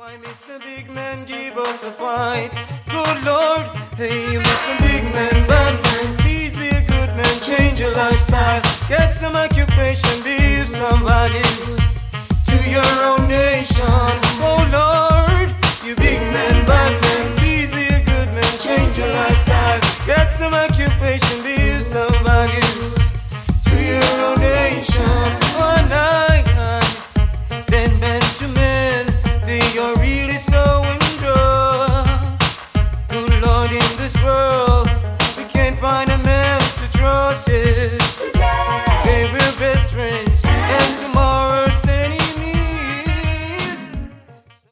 Why Mr. Big Man give us a fight? Good Lord, hey Mr. Big Man, bad man, please be a good man, change your lifestyle, get some occupation, give some value to your own nation. Oh Lord, you big man, bad man, please be a good man, change your lifestyle, get some occupation, give some value to your own nation. One night, then man to man, they are really so in drugs. Good Lord, in this world we can't find